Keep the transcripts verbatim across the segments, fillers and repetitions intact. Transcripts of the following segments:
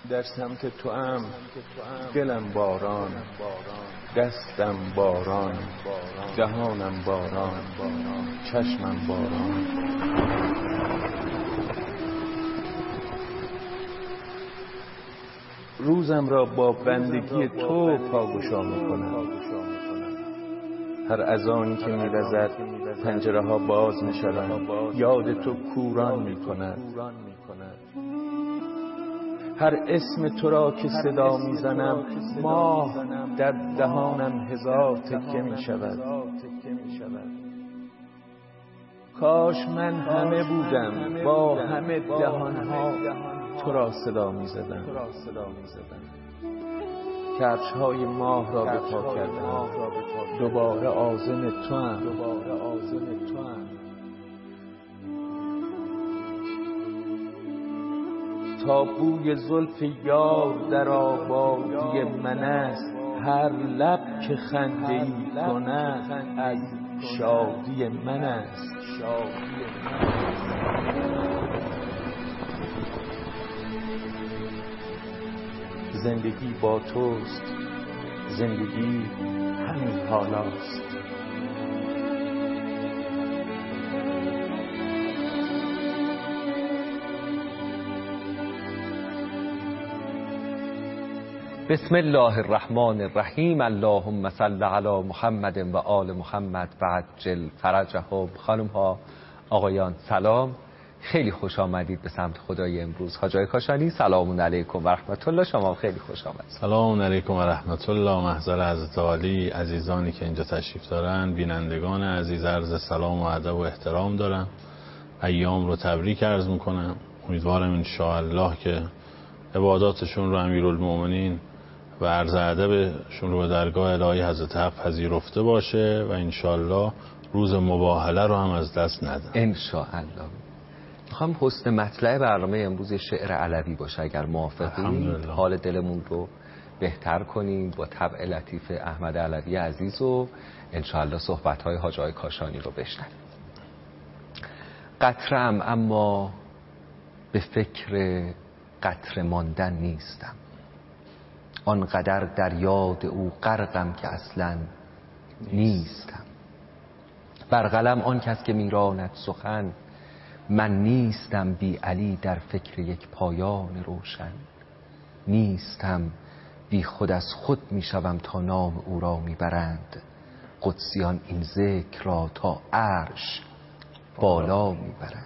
در سمت تو ام، دلم باران، دستم باران، دهانم باران، چشمم باران. روزم را با بندگی تو پاگشا میکنم. هر اذانی که می‌وزد پنجره ها باز میشوند، یاد تو کوران میکند. هر اسم تو را که صدا میزنم، ماه در دهانم هزار تکه میشود. کاش من همه بودم، با همه دهانها تو را صدا میزدم. کفش های ماه را به پا کردم، دوباره عازم تو ام. تا بوی زلف یار در آبادی من است، هر لب که خنده ای کند از شادی من است. زندگی با توست، زندگی همین حالاست. بسم الله الرحمن الرحیم. اللهم صل علی محمد و آل محمد و عجل فرجهم. خانم ها، آقایان، سلام. خیلی خوش آمدید به سمت خدای امروز. حاج آقای کاشانی، سلام علیکم و رحمت الله. شما خیلی خوش آمدید. سلام علیکم و رحمت الله. محضر حضرت عالی، عزیزانی که اینجا تشریف دارن، بینندگان عزیز، عرض سلام و ادب و احترام دارم. ایام رو تبریک عرض میکنم. امیدوارم ان شاء الله که عباداتشون رو امیرالمومنین و عرض ادبشون رو به درگاه الهی حضرت حق پذیرفته باشه و ان شاء الله روز مباهله رو هم از دست ندن ان شاء الله. میخوام حسن مطلع برنامه امروز شعر علوی باشه، اگر موافقید حال دلمون رو بهتر کنیم با طبع لطیف احمد علوی عزیز و ان شاء الله صحبت‌های حاج آقای کاشانی رو بشنویم. قطره‌ام اما به فکر قطره ماندن نیستم، آنقدر در یاد او غرقم که اصلا نیستم. بر قلم آن کس که میراند سخن، من نیستم بی علی در فکر یک پایان روشن. نیستم بی خود از خود میشوم تا نام او را میبرند، قدسیان این ذکر را تا عرش بالا میبرند.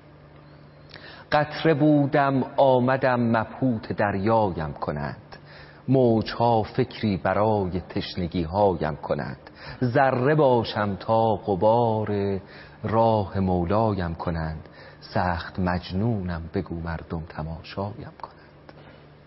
قطره بودم آمدم مبهوت دریایم کند، موجها فکری برای تشنگی هایم کند. ذره باشم تا غبار راه مولایم کنند، سخت مجنونم بگو مردم تماشایم کنند.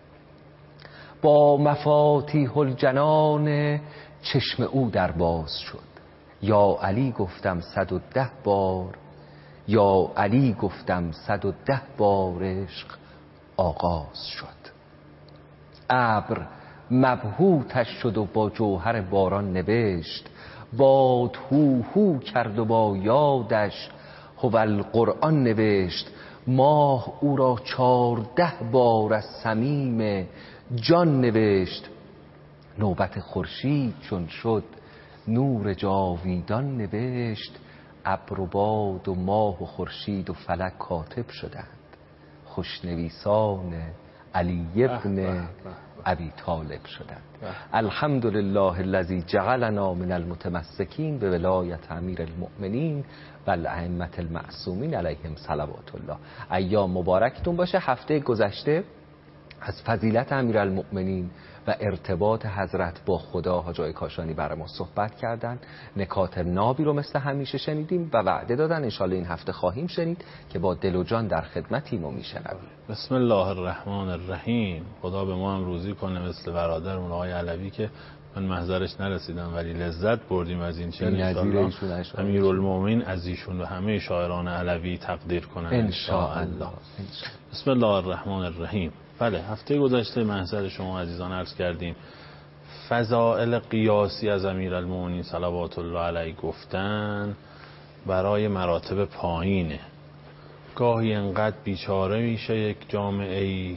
با مفاتیح الجنان چشم او در باز شد، یا علی گفتم صد و ده بار، یا علی گفتم صد و ده بار عشق آغاز شد. ابر مبهوتش شد و با جوهر باران نوشت، باد هو هو کرد و با یادش هو القرآن نوشت. ماه او را چارده بار از صمیم جان نوشت، نوبت خورشید چون شد نور جاویدان نوشت. ابر و باد و ماه و خورشید و فلک کاتب شدند، خوشنویسان علی ابن ابی طالب شدند. الحمدلله الذی جعلنا من المتمسکین به ولایت امیر المؤمنین و الائمه المعصومین علیهم صلوات الله. ایام مبارکتون باشه. هفته گذشته از فضیلت امیرالمؤمنین و ارتباط حضرت با خدا حاج آقای کاشانی برای ما صحبت کردن. نکات نابی رو مثل همیشه شنیدیم و وعده دادن انشالله این هفته خواهیم شنید که با دل و جان در خدمتیم و میشنویم. بسم الله الرحمن الرحیم. خدا به ما هم روزی کنه مثل برادرمون آقای علوی که من محضرش نرسیدم ولی لذت بردیم از این شعر. انشالله امیرالمومنین از ایشون و همه شاعران علوی تقدیر کنن انشاءالله. بسم الله الرحمن الرحیم. بله، هفته گذشته محضر شما عزیزان عرض کردیم فضائل قیاسی از امیرالمومنین صلوات الله علیه گفتن برای مراتب پایینه. گاهی انقدر بیچاره میشه یک جامعه ای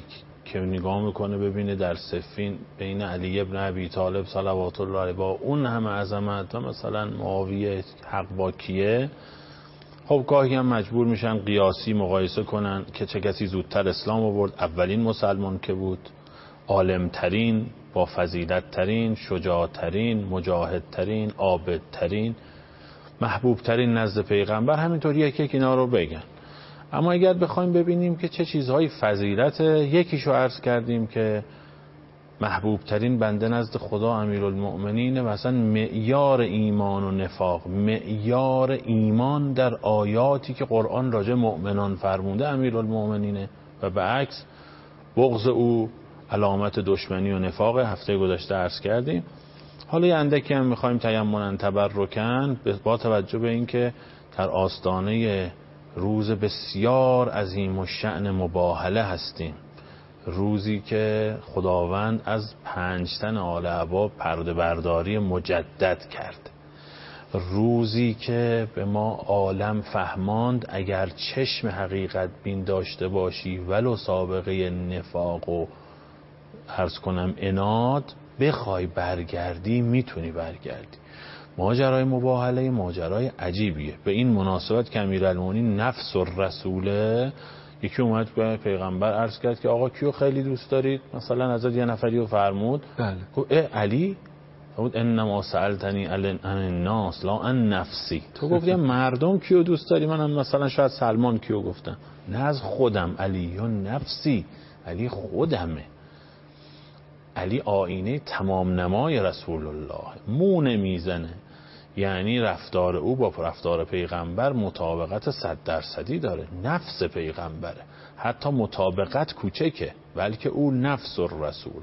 که نگاه میکنه ببینه در صفین بین علی ابن ابی طالب صلوات الله علیه با اون همه عظمت و مثلا معاویه حق با کیه، خب گاهی هم مجبور میشن قیاسی مقایسه کنن که چه کسی زودتر اسلام آورد، اولین مسلمان که بود، عالمترین، با فضیلت ترین، شجاع ترین، مجاهد ترین، عابد ترین، محبوب ترین نزد پیغمبر، همینطور یک یک اینا رو بگن. اما اگر بخوایم ببینیم که چه چیزهای فضیلت، یکیشو عرض کردیم که محبوب ترین بنده نزد خدا امیرالمؤمنین و اصلا معیار ایمان و نفاق، معیار ایمان در آیاتی که قرآن راجع مؤمنان فرمونده امیرالمؤمنینه و به عکس بغض او علامت دشمنی و نفاق. هفته گذشته عرض کردیم. حالا یه اندکی هم میخوایم تیمنا تبرکن با توجه به اینکه در آستانه روز بسیار عظیم و شأن مباهله هستیم، روزی که خداوند از پنج تن آل عبا پرده برداری مجدد کرد، روزی که به ما عالم فهماند اگر چشم حقیقت بین داشته باشی ولو سابقه نفاق و عرض کنم عناد، بخوای برگردی میتونی برگردی. ماجرای مباهله ماجرای عجیبیه. به این مناسبت که امیرالمومنین نفس الرسوله، یکی اومد به پیغمبر عرض کرد که آقا کیو خیلی دوست دارید؟ مثلا ازت یه نفری رو فرمود، بله. گفت اه علی. گفت انما سألتنی عن الناس لا عن نفسی. تو گفتی مردم کیو دوست داری؟ منم مثلا شاید سلمان کیو گفتم. نه از خودم، علی و نفسی، علی خودمه. علی آینه تمام نمای رسول الله، مو نمیزنه. یعنی رفتار او با رفتار پیغمبر مطابقت صد درصدی داره، نفس پیغمبره، حتی مطابقت کوچکه، بلکه او نفس الرسول.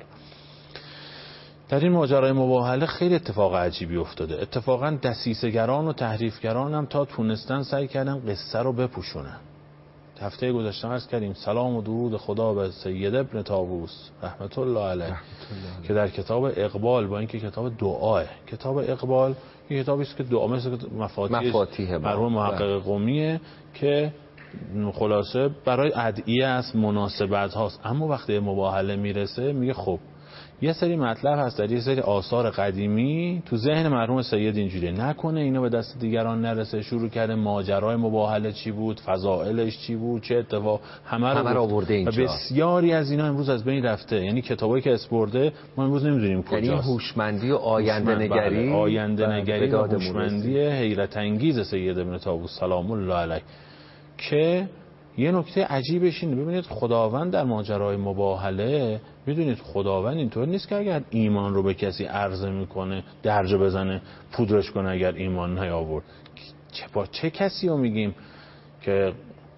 در این ماجرای مباهله خیلی اتفاق عجیبی افتاده. اتفاقا دسیسه‌گران و تحریفگران هم تا تونستن سعی کردن قصه رو بپوشونن. هفته گذشته عرض کردیم سلام و درود خدا به سید ابن طاووس رحمت الله علیه که در کتاب اقبال، با اینکه کتاب دعاه، کتاب اقبال یه کتابی است که دعا مثل مفاتیح مرحوم محقق قمیه که خلاصه برای ادعیه است، مناسبت هاست. اما وقتی مباهله میرسه میگه خب یه سری مطلب هست در یه سری آثار قدیمی تو ذهن مرحوم سید اینجوریه، نکنه اینا به دست دیگران نرسه. شروع کرده ماجرای مباهله چی بود، فضائلش چی بود، چه اتفاق، همه رو, رو آورده اینجا. و بسیاری از اینا امروز از بین رفته. یعنی کتابایی که اسپرده ما امروز نمیدونیم کجاست. یعنی هوشمندی و آینده نگری، آینده نگری و هوشمندی حیرت انگیز سید ابن طاووس سلام الله علیه. که یه نکته عجیبش اینه، ببینید خداوند در ماجرای مباهله، میدونید خداوند اینطور نیست که اگر ایمان رو به کسی عرضه میکنه درجه بزنه پودرش کنه اگر ایمان نیاورد. چه با چه کسی رو میگیم که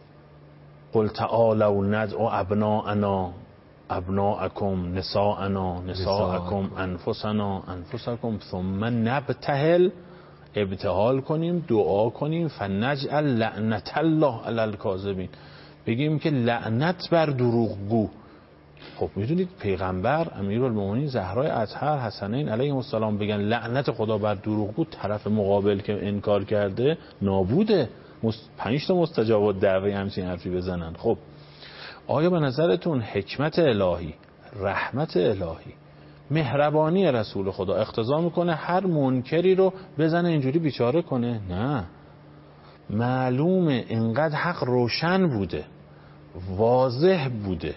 قل تعالوا ندعو ابناءنا ابناءکم نساءنا نساءکم انفسنا انفسکم ثم نبتهل، ابتهال کنیم، دعا کنیم، فنجعل لعنت الله علی الکاذبین، بگیم که لعنت بر دروغگو. خب میدونید پیغمبر امیرالمومنین زهرای اطهر حسنین علیهم السلام بگن لعنت خدا بر دروغگو، طرف مقابل که انکار کرده نابوده، پنج تا مستجاب الدعوه همچین حرفی بزنن. خب آیا به نظرتون حکمت الهی، رحمت الهی، مهربانی رسول خدا اقتضا میکنه هر منکری رو بزنه اینجوری بیچاره کنه؟ نه، معلومه اینقدر حق روشن بوده، واضح بوده،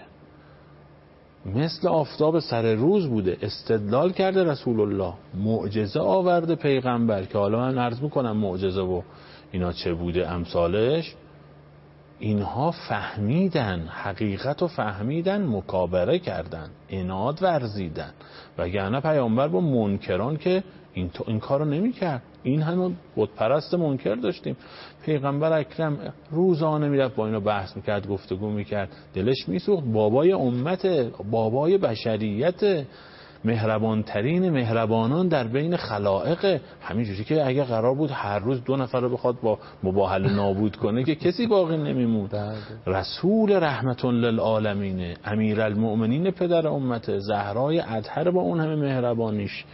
مثل آفتاب سر روز بوده، استدلال کرده رسول الله، معجزه آورده پیغمبر که حالا من عرض میکنم معجزه و اینا چه بوده امثالش. اینها فهمیدن حقیقت و فهمیدن، مکابره کردن، عناد ورزیدن، وگرنه پیامبر با منکران که این, این کارو نمی کرد. این همه بت پرست منکر داشتیم، پیغمبر اکرم روزانه میرفت با اینا بحث میکرد، گفتگو میکرد، دلش میسوخت. بابای امت، بابای بشریت، مهربانترین مهربانان در بین خلائق، همینجوری که اگه قرار بود هر روز دو نفر رو بخواد با مباهله نابود کنه که کسی باقی نمیموند. رسول رحمت للعالمین، امیرالمؤمنین پدر امت، زهرای اطهر با اون همه مهربانیش.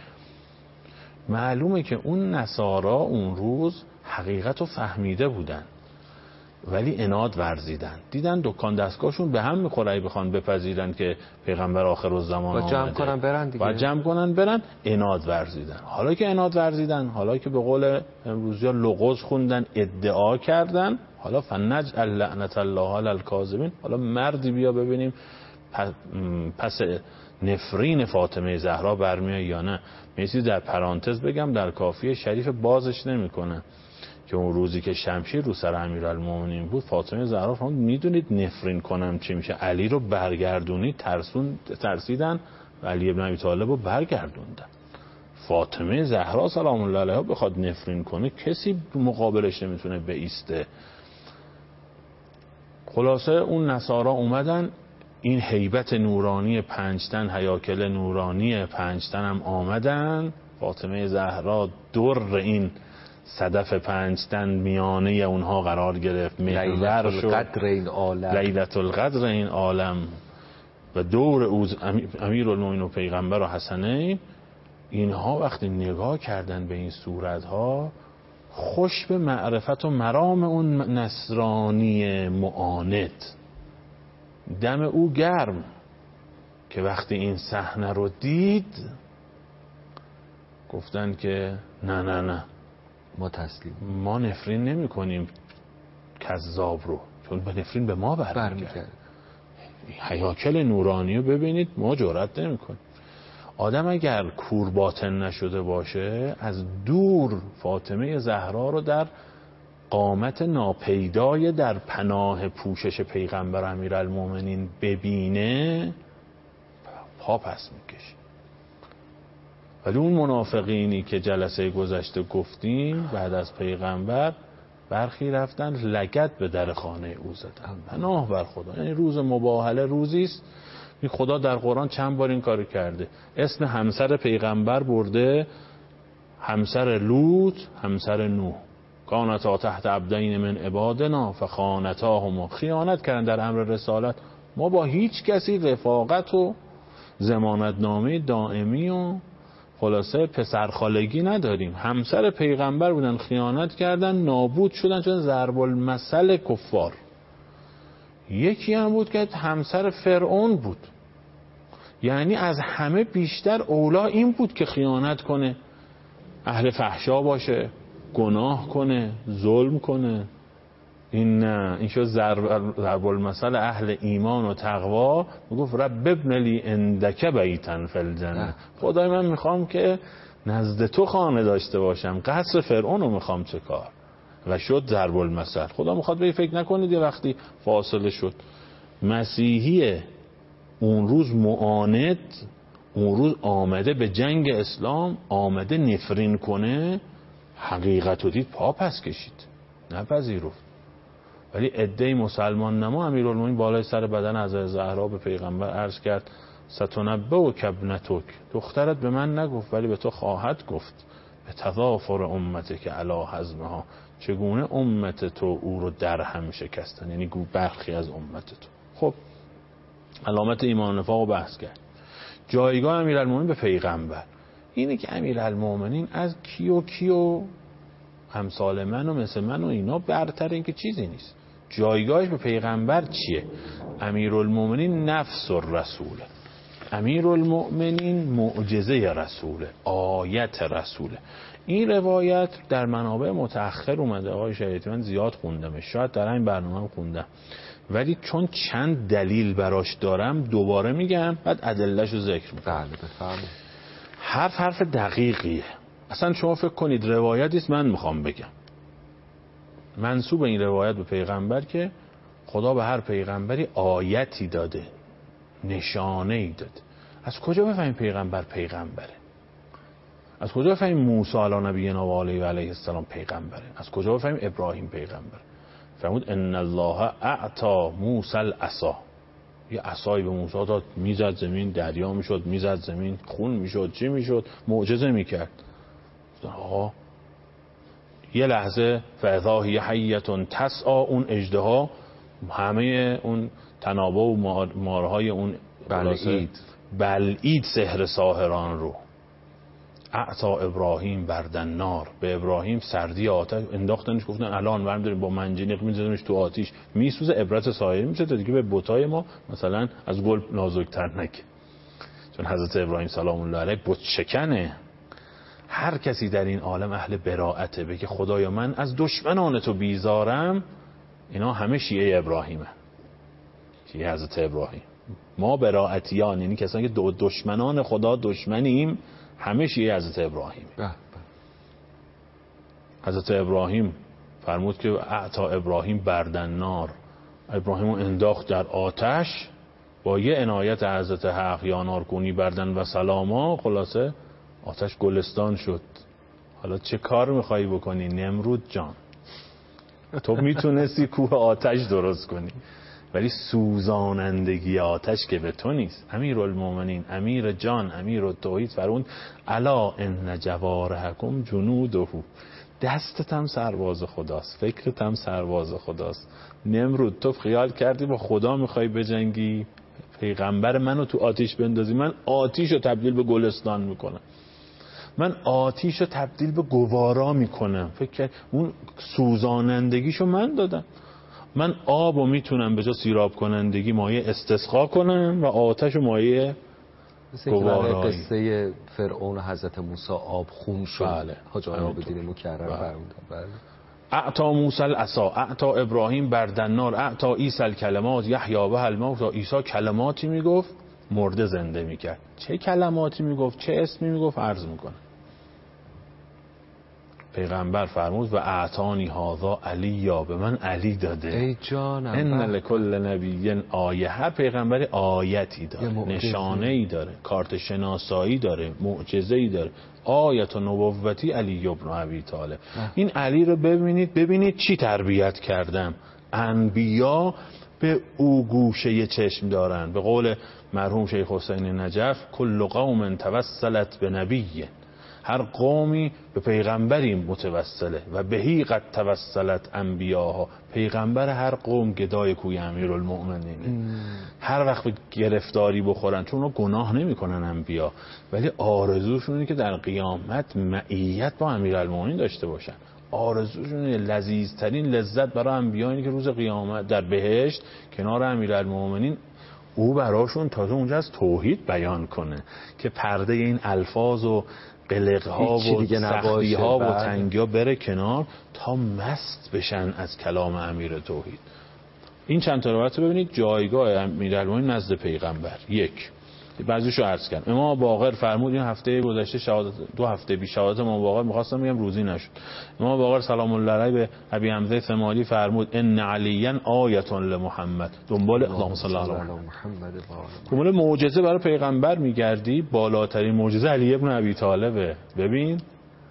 معلومه که اون نصارا اون روز حقیقت رو فهمیده بودن، ولی عناد ورزیدن، دیدن دکان دستگاهشون به هم میخوره ای بخوان بپذیرن که پیغمبر آخر الزمان آمده، جمع کنن برن دیگه، و جمع کنن برن، عناد ورزیدن. حالا که عناد ورزیدن، حالا که به قول امروزیا لغز خوندن، ادعا کردن، حالا فنجعل لعنت الله علی الکاذبین، حالا مردی بیا ببینیم پس نفرین فاطمه زهرا برمیاد یا نه. میسی در پرانتز بگم در کافیه شریف بازش نمیکنه که اون روزی که شمشیر رو سر امیرالمومنین بود، فاطمه زهرا فرمود میدونید نفرین کنم چی میشه؟ علی رو برگردونی، ترسون ترسیدن و علی ابن ابی طالب رو برگردوندن. فاطمه زهرا سلام الله علیها بخواد نفرین کنه کسی مقابلش نمیتونه بایسته. خلاصه اون نصارا اومدن، این هیبت نورانی پنجتن، هیاکل نورانی پنجتن هم آمدن. فاطمه زهرا در این صدف پنجتن میانه اونها قرار گرفت، محور شد، قدر این عالم، لیلت القدر این عالم و دور اوز امیرالمومنین و پیغمبر و حسنین. اینها وقتی نگاه کردن به این صورتها، خوش به معرفت و مرام اون نصرانی معاند، دم او گرم که وقتی این صحنه رو دید گفتن که نه نه نه ما تسلیم، ما نفرین نمی کنیم کذاب رو، چون به نفرین به ما برمیگرده. هیاکل نورانی رو ببینید، ما جرئت نمی کنیم. آدم اگر کور باطن نشده باشه، از دور فاطمه زهرا رو در قامت ناپیدای در پناه پوشش پیغمبر امیرالمومنین ببینه، پا پس میکشه. ولی اون منافقینی که جلسه گذشته گفتیم بعد از پیغمبر برخی رفتن لگد به در خانه او زدن، پناه بر خدا. یعنی روز مباهله روزی است، خدا در قرآن چند بار این کارو کرده، اسم همسر پیغمبر برده، همسر لوط، همسر نوح، کانتا تحت عبدین من عبادنا فخانتاهما، خیانت کردن در امر رسالت. ما با هیچ کسی رفاقت و ضمانتنامه دائمی و خلاصه پسرخالگی نداریم. همسر پیغمبر بودن، خیانت کردن، نابود شدن، چون ضرب المثل کفار. یکی هم بود که همسر فرعون بود، یعنی از همه بیشتر اولا این بود که خیانت کنه، اهل فحشا باشه، گناه کنه، ظلم کنه. این نه، این شد ضرب المثل اهل ایمان و تقوا. میگفت رب ابن لی عندک بیتا فی الجنه، خدای من میخوام که نزد تو خانه داشته باشم، قصر فرعون رو میخوام. چه کار؟ و شد ضرب المثل. خدا میخواد به فکر نکنید یه وقتی فاصله شد. مسیحی اون روز معاند، اون روز آمده به جنگ اسلام، آمده نفرین کنه، حقیقت رو دید پا پس کشید، نپذیرفت. ولی عده مسلمان نما امیرالمومنین بالای سر بدن حضرت زهرا به پیغمبر عرض کرد ستنبه و کبنتک، دخترت به من نگفت ولی به تو خواهد گفت، به تضافر امت که علا حزمها، چگونه امت تو او رو در هم شکستن، یعنی گو برخی از امت تو. خب علامت ایمان و نفاق رو بحث کرد. جایگاه امیرالمومنین به پیغمبر اینه که امیرالمومنین از کیو کیو امثال من و مثل من و اینا برتر، این که چیزی نیست. جایگاهش به پیغمبر چیه؟ امیرالمومنین نفس الرسوله، امیرالمومنین معجزه رسوله، آیت رسوله. این روایت در منابع متأخر اومده، آقای شریعتی من زیاد خوندم، شاید در این برنامه هم خوندم، ولی چون چند دلیل براش دارم دوباره میگم، بعد ادله‌شو ذکر میکنم. بله بفرمایید. حرف حرف دقیقیه. اصلا شما فکر کنید روایتی است، من میخوام بگم منسوب این روایت به پیغمبر که خدا به هر پیغمبری آیتی داده، نشانه ای داده. از کجا بفهمیم پیغمبر پیغمبره؟ از کجا بفهمیم موسی علی نبینا و علیه و علیه السلام پیغمبره؟ از کجا بفهمیم ابراهیم پیغمبره؟ فرمود ان الله اعطا موسی العصا، یه عصایی به موسی داد، میزد زمین دریا میشد، میزد زمین خون میشد، چی میشد، معجزه میکرد. آقا یه لحظه فاذا هی حیه تسعى، اون اژدها همه اون تنابه و مارهای اون بلعید بلعید سحر ساحران رو اعطا ابراهیم بردن نار، به ابراهیم سردی آتش انداختنش، گفتن الان برم داریم با منجنیق می‌زدیمش تو آتش میسوزه، عبرت سایر میشه تا دیگه به بتای ما مثلا از گل نازک‌تر نگه. چون حضرت ابراهیم سلام الله علیه بت شکنه. هر کسی در این عالم اهل براءته، بگه خدایا من از دشمنان تو بیزارم، اینا همه شیعه ابراهیمه، شیعه حضرت ابراهیم. ما براءتیان، یعنی کسانی که دشمنان خدا دشمنیم، همه شیعه حضرت ابراهیم. حضرت ابراهیم فرمود که اعطا ابراهیم بردن نار، ابراهیم رو انداخت در آتش با یه عنایت حضرت حق، یا نار کونی بردن و سلاما، خلاصه آتش گلستان شد. حالا چه کار میخوایی بکنی نمرود جان؟ تو میتونستی کوه آتش درست کنی، ولی سوزانندگی آتش که به تو نیست. امیرالمومنین، امیر جان، امیر التوحید فرمود الا ان جوارحکم جنوده، دستت هم سرباز خداست، فکرت هم سرباز خداست. نمرود تو خیال کردی با خدا میخوای بجنگی، پیغمبر منو تو آتیش بندازی، من آتیشو تبدیل به گلستان میکنم، من آتیشو تبدیل به گوارا میکنم. فکر اون سوزانندگیشو من دادم. من آبو میتونم به جا سیراب کنندگی مایه استسقا کنم و آتشو مایه گوارایی. قصه فرعون و حضرت موسی آب خون شد. بله. حاج آقا بدین مکرر فرمودن. بله. اعطا موسی العصا، اعطا ابراهیم بردن نار، اعطا عیسی الکلمات یحیی به الموت. عیسی کلماتی میگفت مرده زنده میکرد. چه کلماتی میگفت، چه اسمی میگفت عرض میکنه. پیغمبر فرمود و اعطانی هذا علیا، به من علی داده. ای جانم، ان لکل نبی آیه، هر پیغمبری آیتی داره، نشانه‌ای داره، کارت شناسایی داره، معجزه‌ای داره. آیت و نبوتی علی ابن ابی طالب. این علی رو ببینید، ببینید چی تربیت کردم. انبیا به او گوشه چشم دارن. به قول مرحوم شیخ حسین نجف کل قوم توسلت به نبی، هر قومی به پیغمبری متوسله و بهی قد توسلت انبیاها. پیغمبر هر قوم گدای کوی امیرالمؤمنینه. هر وقت به گرفتاری بخورن، چون اونا گناه نمیکنن انبیا، ولی آرزوشون اینه که در قیامت معیت با امیرالمؤمنین داشته باشن. آرزوشون لذیذترین لذت برای انبیا اینه که روز قیامت در بهشت کنار امیرالمؤمنین او براشون تازه اونجا از توحید بیان کنه که پرده این الفاظ و قلق‌ها و سختی‌ها و تنگی‌ها بره کنار تا مست بشن از کلام امیر توحید. این چند تا روایت رو ببینید. جایگاه امیرالمومنین نزد پیغمبر. یک، بعضیشو عرض کردم. امام باقر فرمود، این هفته گذشته شهادت، دو هفته پیش شهادت امام باقر می‌خواستم بگم روزی نشد. امام باقر سلام الله علیه به ابی حمزه ثمالی فرمود ان علیا آیه لمحمد. دنبال اللهم صل علی محمد، دنبال معجزه برای پیغمبر میگردی، بالاترین معجزه علی ابن ابی طالبه. ببین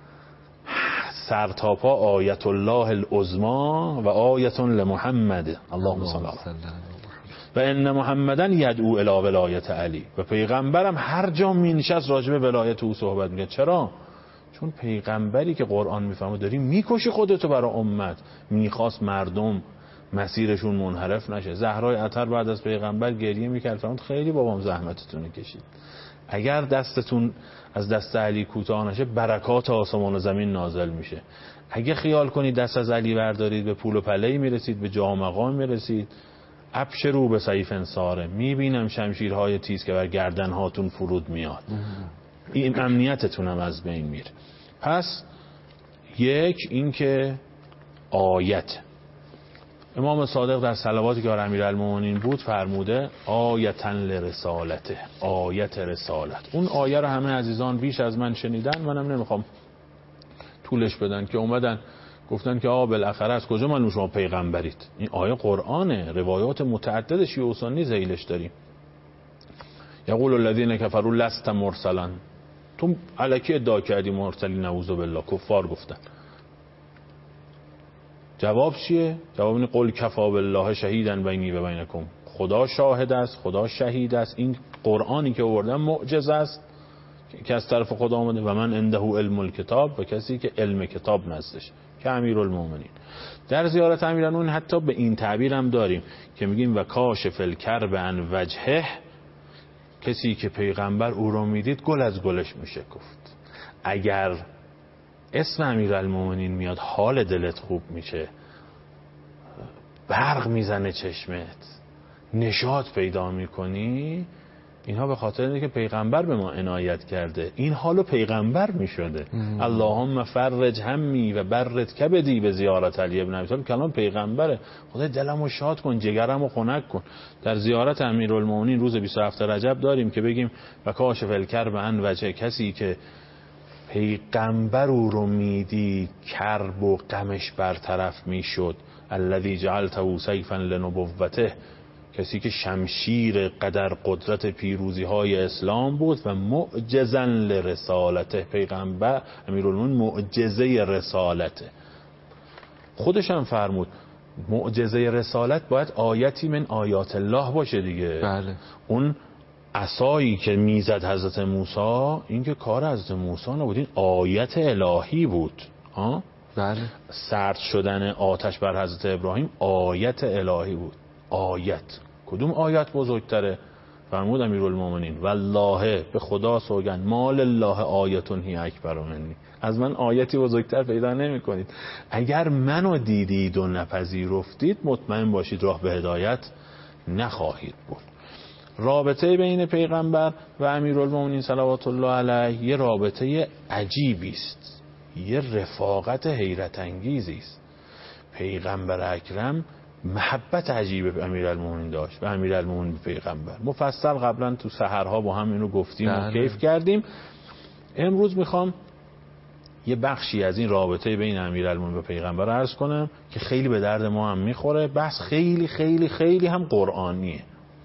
سر تا پا آیت الله العظما و آیه لمحمد اللهم صل علی و ان محمدن یدعو الی ولایت علی. و پیغمبرم هر جا می نشست راجع به ولایت او صحبت میگه. چرا؟ چون پیغمبری که قرآن میفهمه داری میکشی خودتو برای امت، میخواست مردم مسیرشون منحرف نشه. زهرای عطر بعد از پیغمبر گریه میکرد، فرمود خیلی بابام زحمتتون کشید، اگر دستتون از دست علی کوتاه نشه برکات آسمان و زمین نازل میشه. اگه خیال کنید دست از علی بردارید به پول و پله‌ای میرسید، به جاه و مقام میرسید. ابشروا به سیف انصاره، میبینم شمشیرهای تیز که بر گردن هاتون فرود میاد، این امنیتتون هم از بین میره. پس یک این که آیت امام صادق در صلواتی که بر امیرالمومنین بود فرموده آیتن لرسالته، آیت رسالت. اون آیه رو همه عزیزان بیش از من شنیدن، منم نمیخوام طولش بدن که اومدن گفتن که آ بالاخره از کجا معلوم شما پیغمبرید؟ این آیه قرآنه، روایات متعدد شیعه و سنی ذیلش داریم. یقول الذین کفروا لست مرسلا، تو الکی ادعا کردی مرسلی، نعوذ بالله، کفار گفتن. جواب چیه؟ جواب اینه قل کفا بالله شهیدا بینی و بینکم، خدا شاهد است، خدا شهید است، این قرآنی که آوردم معجزه است که از طرف خدا آمده و من عنده علم الکتاب، و کسی که علم کتاب نزدش که امیرالمومنین. در زیارت امیرالمومنین حتی به این تعبیر هم داریم که میگیم و کاشف الکرب عن وجهه، کسی که پیغمبر او رو میدید گل از گلش میشه گفت. اگر اسم امیرالمومنین میاد حال دلت خوب میشه، برق میزنه چشمت، نشاط پیدا میکنی، اینها به خاطر اینه که پیغمبر به ما عنایت کرده. این حالو پیغمبر میشده. اللهم فرج همی و برد کبدی به زیارت علی ابن ابی طالب. کلام پیغمبره. خدای دلمو شاد کن، جگرمو خنک کن. در زیارت امیرالمومنین روز بیست و هفتم رجب داریم که بگیم و کاشف الکرب عن وجه، کسی که پیغمبر او رو میدید کرب و غمش برطرف میشد. الذی جعلته سیفا لنبوته، کسی که شمشیر قدر قدرت پیروزی های اسلام بود و معجزا لرسالته، پیغمبر امیرالمومنین معجزه رسالته. خودش هم فرمود معجزه رسالت باید آیتی من آیات الله باشه دیگه. بله. اون عصایی که میزد حضرت موسی، این که کار حضرت موسی نبود، این آیت الهی بود. ها؟ بله. سرد شدن آتش بر حضرت ابراهیم آیت الهی بود. آیت کدوم آیت بزرگتره؟ فرمود امیرالمومنین والله به خدا سوگند مال الله آیتون هی اکبر منی، از من آیتی بزرگتر پیدا نمی کنید. اگر منو دیدید و نپذیرفتید مطمئن باشید راه به هدایت نخواهید بود. رابطه بین پیغمبر و امیرالمومنین صلوات الله علیه یه رابطه عجیبی است، یه رفاقت حیرت انگیزی است. پیغمبر اکرم محبت عجیب به امیرالمومنین داشت و امیرالمومنین به پیغمبر. مفصل قبلا تو سحرها با هم اینو گفتیم و کیف کردیم. امروز میخوام یه بخشی از این رابطه بین امیرالمومنین و پیغمبر عرض کنم که خیلی به درد ما هم میخوره. بحث خیلی خیلی خیلی هم قرآنیه.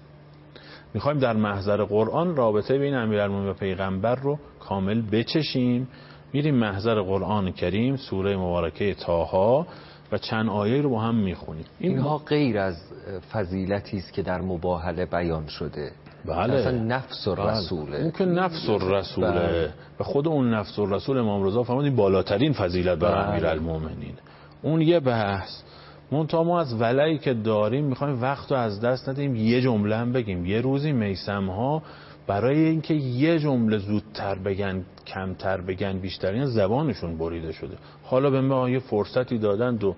میخوایم در محضر قرآن رابطه بین امیرالمومنین و پیغمبر رو کامل بچشیم. میریم محضر قرآن کریم، سوره مبارکه طه و چند آیه رو با هم میخونیم. اینها غیر از فضیلتی است که در مباهله بیان شده. بله. اصلا نفس الرسوله. اون که نفس الرسوله. بله. به خود اون نفس الرسول امام رضا فرمود این بالاترین فضیلت برای بله. امیرالمومنین. اون یه بحث. منتها ما از ولایی که داریم میخوایم وقت رو از دست ندیم، یه جمله هم بگیم. یه روزی میثم ها برای اینکه یه جمله زودتر بگن کمتر بگن بیشتر، این زبانشون بریده شده. حالا به ما یه فرصتی دادن و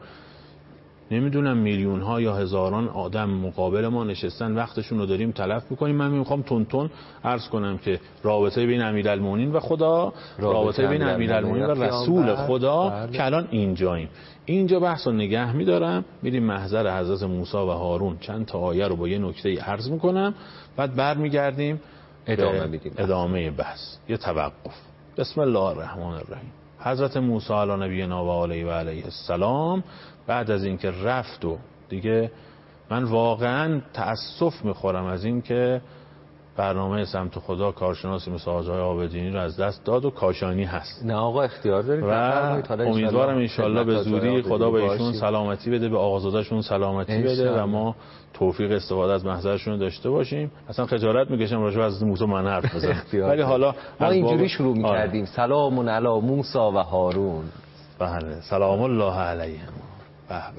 نمیدونم میلیون ها یا هزاران آدم مقابل ما نشستن، وقتشون رو داریم تلف میکنیم. من میخوام تون تون عرض کنم که رابطه بین امیرالمومنین و خدا، رابطه بین امیرالمومنین و رسول خدا که الان اینجاییم، اینجا بحث رو نگه میدارم. میریم محضر حضرت موسی و هارون، چند تا آیه رو با یه نکته عرض میکنم، بعد برمیگردیم ادامه میدیم ادامه بحث. یه توقف. بسم الله الرحمن الرحیم. حضرت موسی علی نبینا و علیه و علیه السلام بعد از اینکه رفت و دیگه من واقعا تأسف میخورم از این که برنامه سمت خدا کارشناسی مثل حاج آقای عابدینی رو از دست داد و کاشانی هست. نه آقا اختیار دارید و امیدوارم انشالله به زودی خدا به ایشون سلامتی بده، به آقازادهشون سلامتی بده و ما توفیق استفاده از محضرشون داشته باشیم. اصلا خجالت میکشم راجع به حضرت موسی من حرف بزنم، ولی حالا ما اینجوری شروع میکردیم آره. سلام علی موسی و هارون. بله سلام الله علیهم. به به.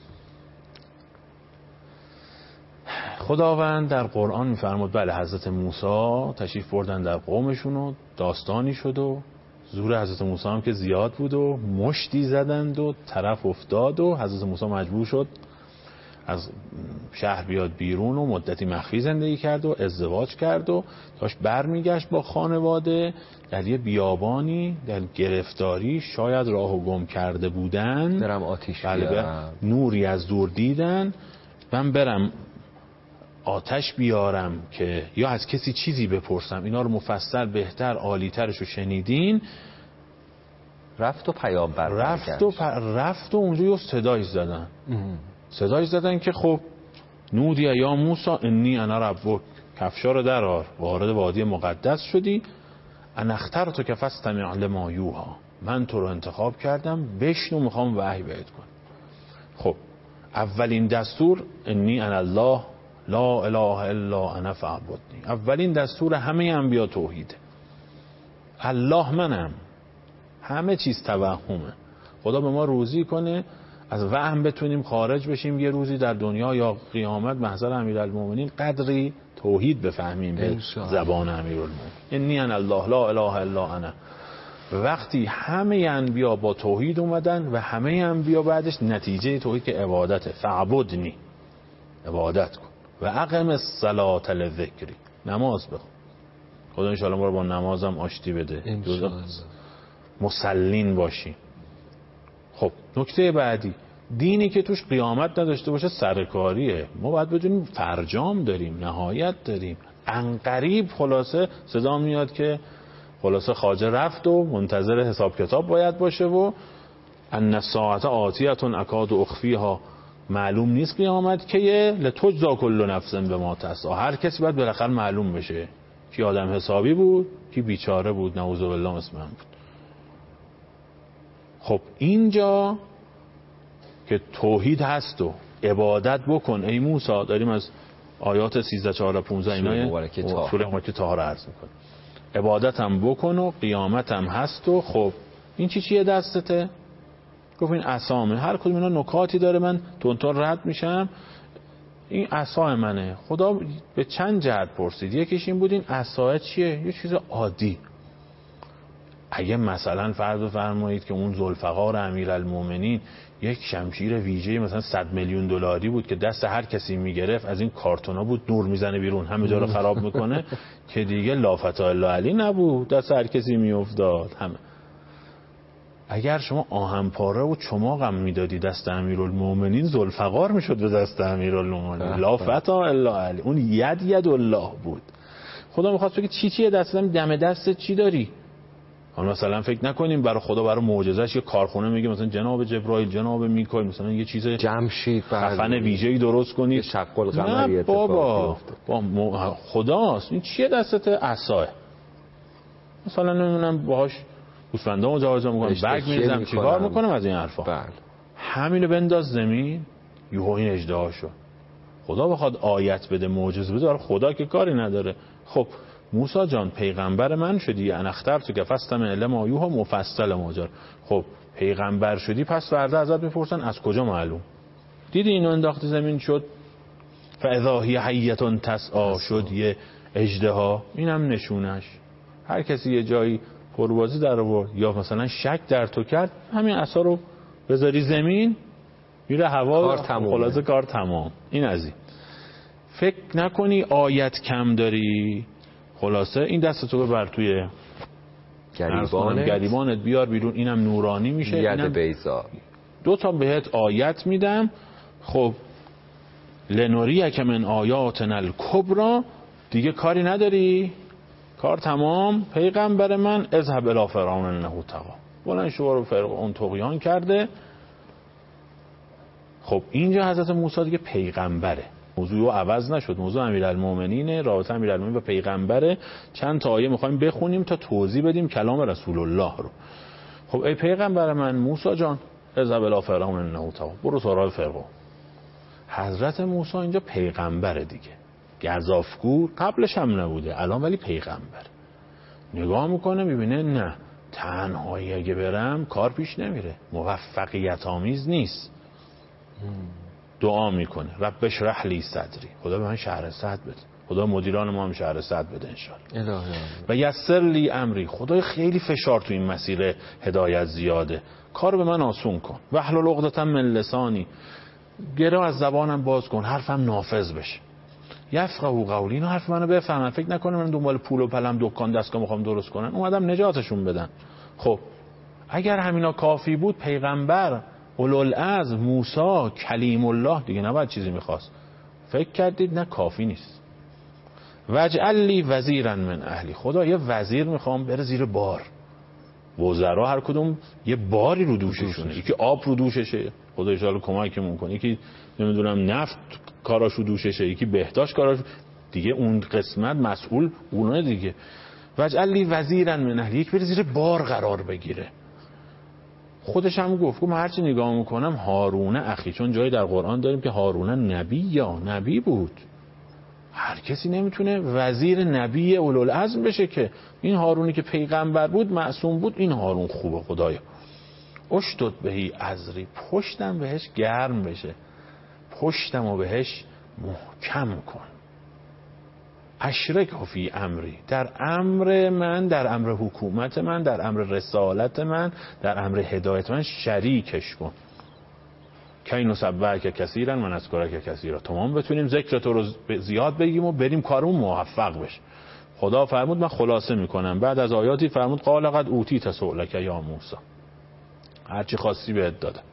خداوند در قرآن میفرمود بله حضرت موسی تشریف بردن در قومشون و داستانی شد و زور حضرت موسی هم که زیاد بود و مشتی زدند و طرف افتاد و حضرت موسی مجبور شد از شهر بیاد بیرون و مدتی مخفی زندگی کرد و ازدواج کرد و داشت برمیگشت با خانواده در یه بیابانی در گرفتاری، شاید راهو گم کرده بودن، برم آتیش بیارم، نوری از دور دیدن، من برم آتش بیارم که یا از کسی چیزی بپرسم. اینا رو مفصل بهتر عالی‌ترش رو شنیدین. رفت و پیامبر رفت و پ... رفت و اونجا یه صدایی زدن صدایی زدن که خب نودی یا موسی انی انا ربک، کفشا رو درار، وارد وادی مقدس شدی، انا اخترتک که فاستمع لما یوحی، من تو رو انتخاب کردم بشنو میخوام وحی بهت کنم. خب اولین دستور انی انا الله لا اله الا انا فاعبدنی، اولین دستور همه انبیا توحیده. الله منم، همه چیز توهمه. خدا به ما روزی کنه از وهم بتونیم خارج بشیم، یه روزی در دنیا یا قیامت محضر امیرالمومنین قدری توحید بفهمیم به زبان امیرالمومنین. انی انا الله لا اله الا انا. وقتی همه انبیا با توحید اومدن و همه انبیا بعدش نتیجه توحید که عبادته، فعبدنی، عبادت کن و اقم الصلاة لذکری، نماز بخون. خدا انشاءالله ما رو با نمازم آشتی بده، مسلین باشیم. خب نکته بعدی، دینی که توش قیامت نداشته باشه سرکاریه. ما باید بدونیم فرجام داریم، نهایت داریم. عنقریب خلاصه صدا میاد که خلاصه خواجه رفت و منتظر حساب کتاب باید باشه و ان الساعه آتیه اکاد اخفیها، معلوم نیست قیامت که لتجزا کل نفس بما تسعی، هر کسی باید بالاخره معلوم بشه کی آدم حسابی بود کی بیچاره بود، نعوذ بالله اسمم بود. خب اینجا که توحید هست و عبادت بکن ای موسی، داریم از آیات سیزده چهارده پانزده اینای سوره مبارکه طه رو عرض میکنیم. عبادت هم بکن و قیامت هم هست و خب این چی چیه دستته؟ گفت این عصامه. هر کدوم اینا نکاتی داره، من تونتون رد میشم. این عصا منه. خدا به چند جهت پرسید. یکیش این بود این عصا چیه؟ یه چیز عادی. اگه مثلا فرض بفرمایید که اون ذوالفقار امیرالمومنین یک شمشیر ویژه مثلا صد میلیون دلاری بود که دست هر کسی میگرفت از این کارتونا بود، نور میزنه بیرون همه جا رو خراب میکنه که دیگه لافتا الا علی نبود، دست هر کسی میافتاد همه. اگر شما آهن پاره و چماقم میدادی دست امیرالمومنین، ذوالفقار میشد به دست امیرالمومنین، لافتا الا علی. اون ید ید الله بود. خدا میخواست بگه چی چیه دستم، دم دست چی داری؟ حالا مثلا فکر نکنیم برای خدا برای معجزه‌اش یه کارخونه میگه مثلا جناب جبرائیل جناب میکائیل مثلا یه چیز جمشید خفن ویژه‌ای درست کنید، شق القمری اتفاق بابا با خداست. این چیه دستت؟ عصا. مثلا نمیدونم باهاش گوسفندا مجاوزه میکنم، برگ میریزم، چیکار میکنم از این حرفا. بله. همینو بنداز زمین، یهو این اژدها شد. خدا بخواد آیت بده معجزه بده، خدا که کاری نداره. خب موسی جان پیغمبر من شدی، انا اخترتک که فاستمع لما یوحی مفصل ماجرا. خب پیغمبر شدی پس فردا ازت میپرسن از کجا معلوم؟ دیدی اینو انداخت زمین شد فاذا هی حیه تسعی، شد یه اژدها. اینم نشونش. هر کسی یه جایی پروازی در آورد یا مثلا شک در تو کرد، همین عصا رو بذاری زمین میره هوا، خلاصه کار تمام. این از این. فکر نکنی آیت کم داری، خلاصه این دستتو ببر توی گریبانت گریبانت بیار بیرون، اینم نورانی میشه. ید بیضا. دو تا بهت آیت میدم. خب لنوریک من آیاتنا الکبری، دیگه کاری نداری، کار تمام. پیغمبر من اذهب الی فرعون انه طغی، بلند شو رو فرعون طغیان کرده. خب اینجا حضرت موسی دیگه پیغمبره، موضوع عوض نشد، موضوع امیرالمومنینه، رابطه امیرالمومنین و پیغمبره. چند تا آیه میخوایم بخونیم تا توضیح بدیم کلام رسول الله رو. خب ای پیغمبر من موسی جان اذهب الی فرعون انه طغی، برو سراغ فرعون. حضرت موسی اینجا پیغمبره دیگه، گزافگور قبلش هم نبوده الان ولی پیغمبر. نگاه میکنه میبینه نه تنهایی اگه برم کار پیش نمیره، موفقیت آمیز نیست. دعا میکنه رب اشرح لی صدری، خدا به من شرح صدر بده، خدا مدیران ما هم شرح صدر بده انشالله. و یسر لی امری، خدای خیلی فشار تو این مسیر هدایت زیاده، کار به من آسون کن. واحلل عقدة من لسانی، گره از زبانم باز کن، حرفم نافذ بشه. یفقهوا قولی، اینا حرف منو بفهمن، فکر نکنه من دنبال پول و پلم دکان دستگاه میخوام درست کنن، اومدم نجاتشون بدن. خب اگر همینا کافی بود، پیغمبر اولوالعزم موسی کلیم الله دیگه نباید چیزی میخواست. فکر کردید نه کافی نیست. وجعل لی وزیرا من اهلی، خدا یه وزیر میخوام بره زیر بار. وزرا هر کدوم یه باری رو دوششونه، یکی آب رو دوششه خدا ان شاءالله کمکمون کنه، یکی نمیدونم نفت کاراش رو دوششه، یکی بهداشت کاراش دیگه، اون قسمت مسئول اونه دیگه. وجعل لی وزیرا من اهلی، یک بره زیر بار قرار بگیره. خودش هم گفت گفت من هرچی نگاه میکنم هارون اخی، چون جایی در قرآن داریم که هارون نبی یا نبی بود، هر کسی نمیتونه وزیر نبی اولوالعزم بشه که این هارونی که پیغمبر بود معصوم بود، این هارون خوبه. خدایا اشتد بهی ازری، پشتم بهش گرم بشه، پشتم و بهش محکم کن. اشرک فی امری، در امر من، در امر حکومت من، در امر رسالت من، در امر هدایت من شریکش کن. کی نسبحک کثیرا و نذکرک کثیرا، تمام بتونیم ذکر تو رو زیاد بگیم و بریم کارمون موفق بشه. خدا فرمود من خلاصه میکنم، بعد از آیاتی فرمود قال قد اوتیت سؤلک یا موسی، هرچی خواستی بهت دادم.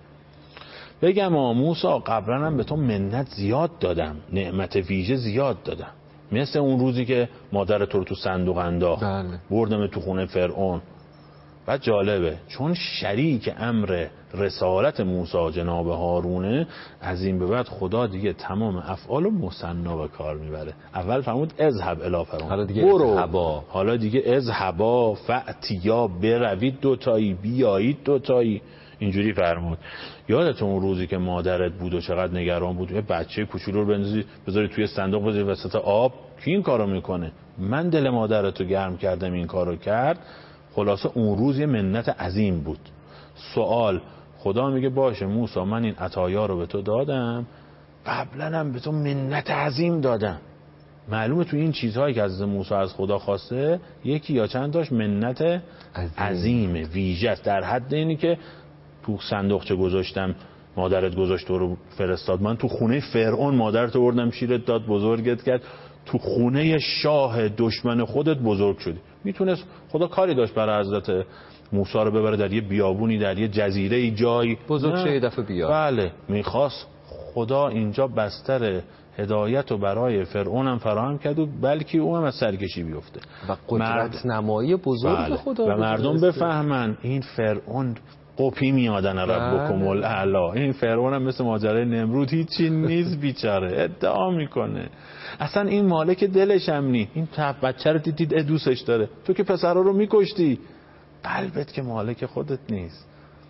بگم آ موسی قبلا هم به تو منت زیاد دادم، نعمت ویژه زیاد دادم، مثل اون روزی که مادر تو رو تو صندوق انداخت، بله. بردم تو خونه فرعون. بعد جالبه چون شریک امر رسالت موسی جناب هارونه، از این به بعد خدا دیگه تمام افعال و مثنا به کار میبره. اول فرمود اذهب الی فرعون، حالا دیگه برو، اذهبا. حالا دیگه اذهبا فأتیا، بروید دوتایی، بیایید دوتایی، اینجوری فرمود. یادتون اون روزی که مادرت بود و چقدر نگران بود، یه بچه کوچولو رو بندازی بذاری توی صندوق بذاری وسط آب، کی این کارو میکنه؟ من دل مادرتو گرم کردم این کارو کرد. خلاصه اون روز یه منت عظیم بود. سوال، خدا میگه باشه موسی من این عطایا رو به تو دادم، قبلا هم به تو منت عظیم دادم. معلومه تو این چیزهایی که از موسی از خدا خواسته یکی یا چند تاش منت عظیم. عظیمه، ویژه است، در حد اینی که تو صندوقچه گذاشتم مادرت گذاشت تو رو فرستاد، من تو خونه فرعون مادرت آوردم شیرت داد بزرگت کرد، تو خونه شاه دشمن خودت بزرگ شدی. میتونست خدا کاری داشت برای حضرت موسی رو ببره در یه بیابونی، در یه جزیره جای بزرگ شه یه دفعه بیاد. بله، میخواست خدا اینجا بستر هدایت رو برای فرعون هم فراهم کرد و بلکه او هم از سرکشی بیفته و قدرت نمایی بزرگ بله. خدا و مردم بفهمن این فرعون قپی میادن ربکم الاعلی. این فرعون هم مثل ماجرای نمرود هیچی نیست بیچاره، ادعا میکنه اصلا این مالک دلش هم نی. این بچه رو دیدید دوستش داره، تو که پسرها رو میکشتی، قلبت که مالک خودت نیست.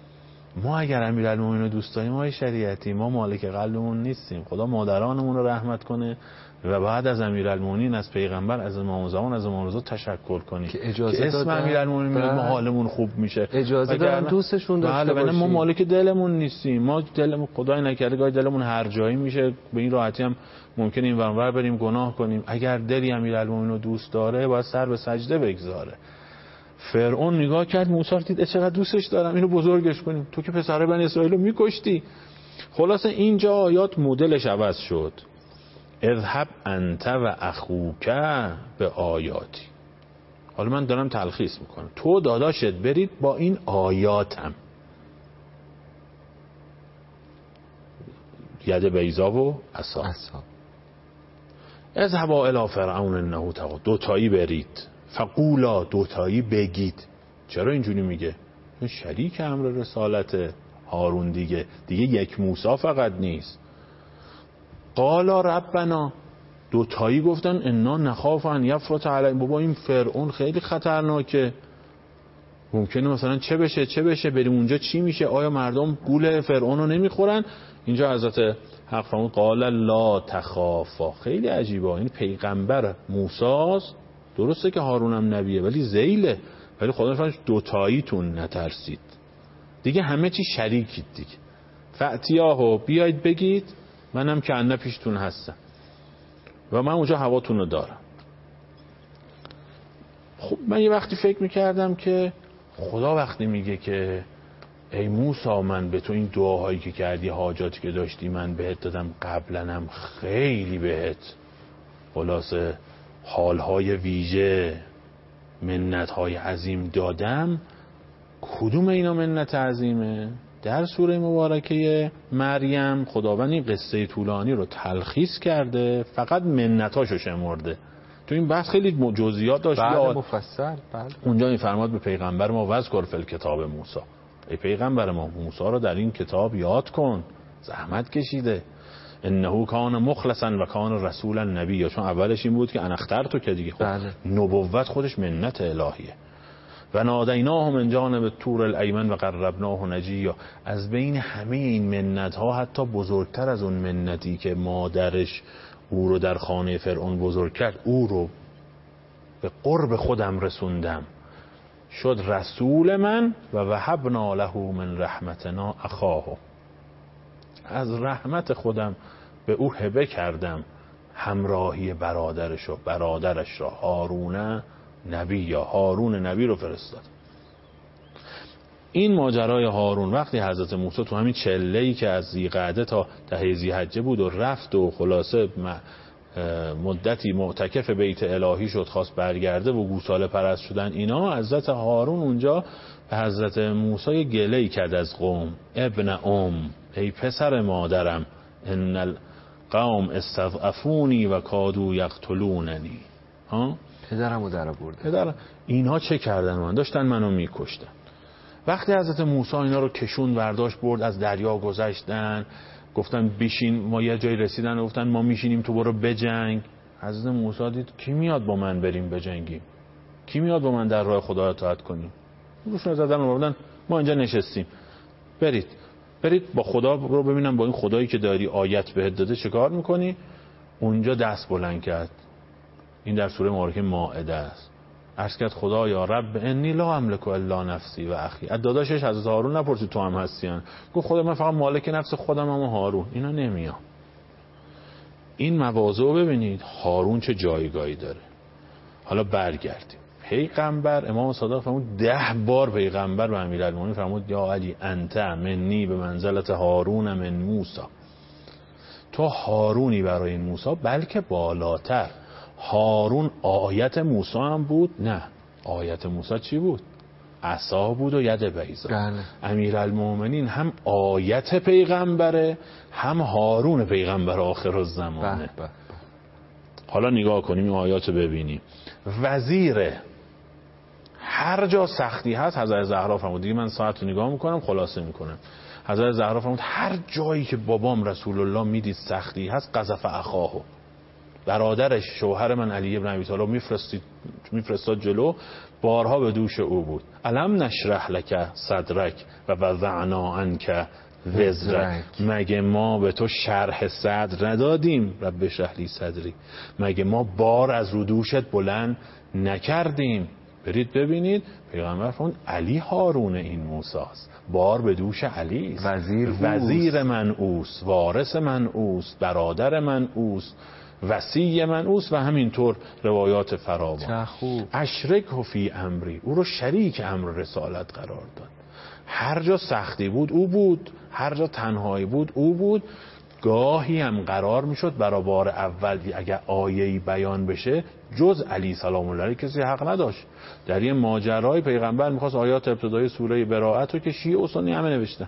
ما اگر امیرالمومنین رو دوست داریم ما شریعتی، ما مالک قلبمون نیستیم. خدا مادرانمون رو رحمت کنه و بعد از امیرالمومنین از پیغمبر، از امام زمان، از امام رضا تشکر کنیم که اجازه که اسم امیرالمومنین میاد ما حالمون خوب میشه، اجازه دادن دوستشون داشته باشیم. باشیم. ما مالک دلمون نیستیم، ما دلمون خدای نکرده گاهی دلمون هر جایی میشه، به این راحتی هم ممکنه این ور اونور بریم گناه کنیم. اگر دلی امیرالمومنین رو دوست داره باید سر به سجده بگذاره. فرعون نگاه کرد موسی رو دید چقدر دوستش دارم، اینو بزرگش کنیم، تو که پسرای بنی اسرائیل رو میکشتی. خلاصه اینجا آیات مدلش عوض شد. اذهب انت و اخوک به آیاتی. حالا من دارم تلخیص میکنم، تو داداشت برید با این آیاتم، ید بیضا و عصا. اذهب الی فرعون انه طغی، دوتایی برید، فقولا، دوتایی بگید. چرا اینجوری میگه؟ شریک امر رسالت هارون دیگه، دیگه یک موسی فقط نیست. قالا ربنا، دوتایی گفتن انا نخاف ان یفرط علینا، بابا این فرعون خیلی خطرناکه، ممکنه مثلا چه بشه چه بشه، بریم اونجا چی میشه، آیا مردم گول فرعون رو نمیخورن؟ اینجا حضرت حق فرمود قال لا تخافا. خیلی عجیبه، این پیغمبر موسی، درسته که هارون هم نبیه ولی ذیله، ولی خدا فرمود دوتاییتون نترسید، دیگه همه چی شریکید دیگه. فأتیاهو، بیاید بگید منم که انه پیشتون هستم و من اونجا هواتون رو دارم. خب من یه وقتی فکر میکردم که خدا وقتی میگه که ای موسی من به تو این دعاهایی که کردی، حاجاتی که داشتی من بهت دادم، قبلنم خیلی بهت خلاصه حالهای ویژه، منتهای عظیم دادم، کدوم اینا منت عظیمه؟ در سوره مبارکه مریم خداوند این قصه طولانی رو تلخیص کرده، فقط منتاشو شمرده. تو این بحث خیلی جزئیات داشت، بعد مفصل بعد اونجا این فرماد به پیغمبر ما وذکر فی الکتاب موسی، ای پیغمبر ما موسی رو در این کتاب یاد کن، زحمت کشیده، انه کان مخلصا و کان رسولا نبی، چون اولش این بود که انا اخترتو که دیگه خب بله. نبوت خودش منت الهیه. و نادیناه من جانب طور الایمن و قربناه نجیا. از بین همه این منت ها حتی بزرگتر از اون منتی که مادرش او رو در خانه فرعون بزرگ کرد، او رو به قرب خودم رسوندم، شد رسول من و وهبنا له من رحمتنا اخاه، از رحمت خودم به او هبه کردم همراهی برادرش و برادرش را هارون نبی یا هارون نبی رو فرستاد. این ماجرای هارون وقتی حضرت موسی تو همین چله‌ای که از ذی‌قعده تا دهه ذی‌حجه بود و رفت و خلاصه مدتی معتکف بیت الهی شد، خواست برگرده و گوساله پرست شدن اینا، حضرت هارون اونجا به حضرت موسی گله‌ای کرد از قوم. ابن ام، ای پسر مادرم، ان القوم استضعفونی و کادوا یقتلوننی. ها پدرمو در آورد. پدر اینها چه کردن؟ من داشتن منو میکشتن. وقتی حضرت موسی اینا رو کشون برداشت برد، از دریا گذشتن، گفتن بشین، ما یه جایی رسیدن و گفتن ما میشینیم تو برو بجنگ. حضرت موسی دید کی میاد با من بریم بجنگیم؟ کی میاد با من در راه خدا اطاعت کنیم؟ روشون زدن آوردن، ما اینجا نشستیم، برید برید با خدا برو ببینم با این خدایی که داری آیت بهت داده چه کار میکنی. اونجا دست بلند کرد. این در سوره مبارکه مائده است. عرض کرد خدا یا رب انی لا املک الا نفسی و اخی. از داداشش حضرت هارون نپرسید تو هم هستین؟ گفت خدا من فقط مالک نفس خودم هم و هارون، اینا نمیام. این مواضع رو ببینید هارون چه جایگاهی داره. حالا برگردیم. پیغمبر امام صادق فرمود ده بار پیغمبر به امیرالمومنین فرمود یا علی انت منی به منزلت هارون من موسی. تو هارونی برای این موسی، بلکه بالاتر. هارون آیت موسی هم بود؟ نه، آیت موسی چی بود؟ عصا بود و ید بیضا. امیرالمومنین هم آیت پیغمبره، هم هارون پیغمبر آخر الزمانه. حالا نگاه کنیم این آیات ببینیم. وزیره هر جا سختی هست، حضرت زهرا فرمود، دیگه من ساعت رو نگاه میکنم خلاصه میکنم. حضرت زهرا فرمود هر جایی که بابام رسول الله میدید سختی هست، قذف اخاهو، برادرش شوهر من علی ابن ابی طالب میفرستید میفرستاد جلو، بارها به دوش او بود. الم نشرح لک صدرک و وضعنا عنک وزرک. مگه ما به تو شرح صدر ندادیم؟ رب اشرح لی صدری. مگه ما بار از رو دوشت بلند نکردیم؟ برید ببینید پیغمبر فرمود علی هارون این موسی است، بار به دوش علی است. وزیر, وزیر من اوست، وارث من اوست، برادر من اوست، وصی من اوست و همینطور روایات فراوان. اشرکه فی امری، او رو شریک امر رسالت قرار داد. هر جا سختی بود او بود، هر جا تنهایی بود او بود. گاهی هم قرار میشد برای بار اول اگر آیه‌ای بیان بشه جز علی سلام الله علیه کسی حق نداشت. در این ماجرای پیغمبر میخواست آیات ابتدای سوره براءت رو که شیعه و سنی همه نوشتن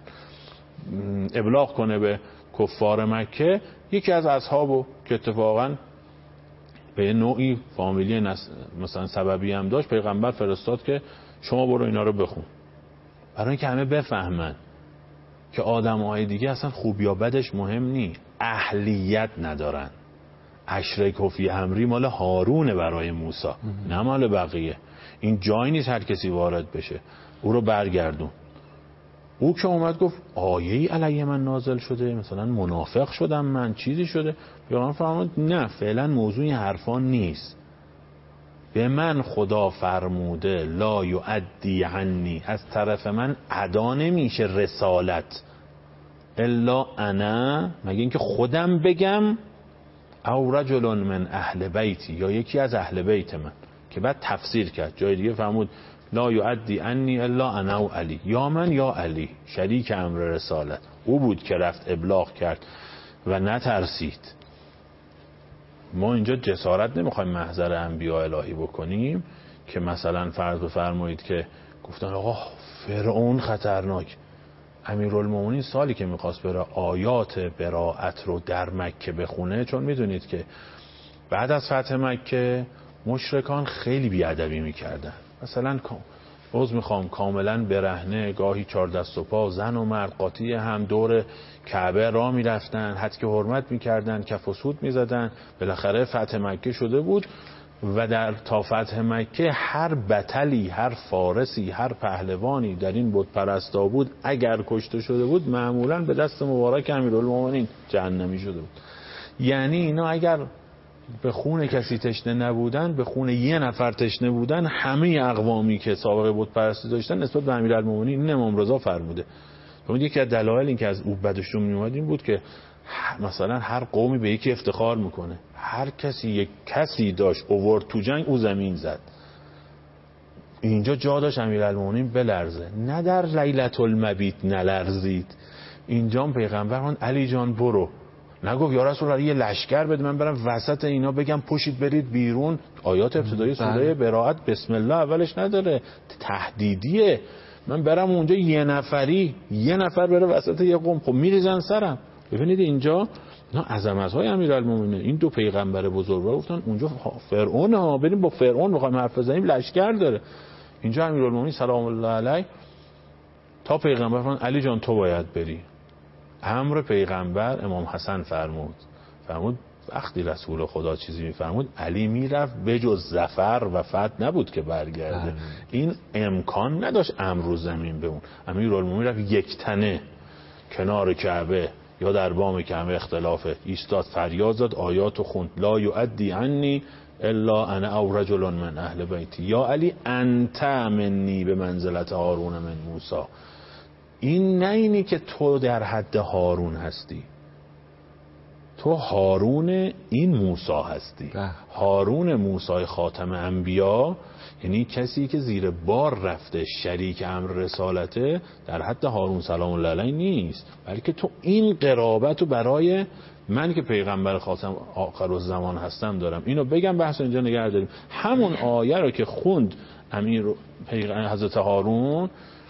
ابلاغ کنه به کفار مکه. یکی از اصحابو که اتفاقا به نوعی فامیلی نس... مثلا سببی هم داشت، پیغمبر فرستاد که شما برو اینا رو بخون، برای اینکه همه بفهمن که آدم‌های دیگه اصلا خوب یا بدش مهم نی، اهلیت ندارن. اشرک فی امری مال هارونه برای موسی، نه مال بقیه. این جای نیست هر کسی وارد بشه. او رو برگردون. او که اومد گفت آیه‌ای علیه من نازل شده، مثلا منافق شدم من، چیزی شده، پیغمبر فرمود نه فعلا موضوع این حرفا نیست. به من خدا فرموده لا یؤدی عنی، از طرف من ادا نمیشه رسالت الا انا، مگه اینکه خودم بگم، او رجل من اهل بیتی، یا یکی از اهل بیت من، که بعد تفسیر کرد. جای دیگه فرمود لا یؤدی عنی الا انا و علی، یا من یا علی، شریک امر رسالت. او بود که رفت ابلاغ کرد و نترسید. ما اینجا جسارت نمیخوایم محضر انبیاء الهی بکنیم که مثلا فرض بفرمایید که گفتن آقا فرعون خطرناک، امیرالمومنین سالی که میخواست بره آیات براءت رو در مکه بخونه، چون میدونید که بعد از فتح مکه مشرکان خیلی بیادبی میکردن، مثلا روز میخوام کاملا برهنه، گاهی چهار دست و پا، زن و مرد قاطی هم دور کعبه را میرفتن، حتی که حرمت میکردن، کف و سود میزدن. بالاخره فتح مکه شده بود و در تا فتح مکه هر بطلی، هر فارسی، هر پهلوانی در این بت پرستا بود اگر کشته شده بود معمولا به دست مبارک امیرالمومنین جهنمی شده بود. یعنی اینا اگر به خون کسی تشنه نبودن، به خون یه نفر تشنه بودن، همه اقوامی که سابقه بت پرستی داشتن نسبت به امیرالمومنین، این امام رضا فرموده. اون یکی از دلایل این که از او بدشون می اومد این بود که مثلا هر قومی به یکی افتخار میکنه، هر کسی یک کسی داشت اوورد تو جنگ او زمین زد. اینجا جا داشت امیرالمومنین بلرزه، نه در لیلة المبیت نلرزید. اینجا پیغمبر علی جان برو، نگفت یا رسول الله یه لشکر بده من برم وسط اینا بگم پوشید برید بیرون. آیات ابتدایی سوره براءت بسم الله اولش نداره، تهدیدیه. من برم اونجا یه نفری یه نفر بره وسط یه قوم، خب میریزن سرم. ببینید اینجا نه عظمت‌های امیرالمومنین، این دو پیغمبر بزرگوار گفتن اونجا فرعون ها، بریم با فرعون می‌خوایم حرف بزنیم لشکر داره. اینجا امیرالمومنین سلام الله علیه تا پیغمبر فرمود علی جان تو باید بری. امر پیغمبر امام حسن فرمود فرمود وقتی رسول خدا چیزی میفرمود علی میرفت، به جز ظفر و فتح نبود که برگرده. این امکان نداشت امر رو زمین بمون. امیرالمومنین رفت یک تنه کنار کعبه یا در بام کعبه اختلافه ایستاد، فریاد زد، آیاتو خوند لا یؤدی عنی الا انا او رجل من اهل بیتی یا علی انت منی به منزلت هارون من موسی. این نه اینی که تو در حد هارون هستی، تو هارون این موسی هستی. هارون موسی خاتم انبیا یعنی کسی که زیر بار رفته، شریک امر رسالته، در حد هارون سلام الله علیه نیست، بلکه تو این قرابت رو برای من که پیغمبر خاتم آخر الزمان هستم دارم. اینو بگم بحث اینجا نگه داریم. همون آیه رو که خوند امیر پیغمبر حضرت هارون